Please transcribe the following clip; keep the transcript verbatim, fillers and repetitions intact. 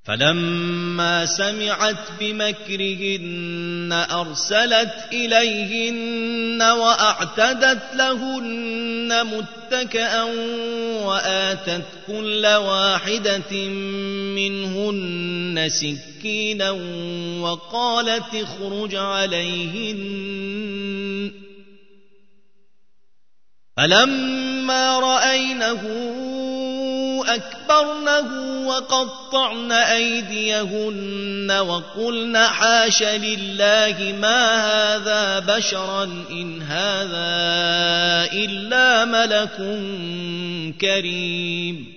فلما سمعت بمكرهن أرسلت إليهن وأعتدت لهن متكئا وآتت كل واحدة منهن سكينا وقالت اخرج عليهن. فلما رأينه أكبرنه وقطعن أيديهن وقلن حاش لله ما هذا بشرا إن هذا إلا ملك كريم.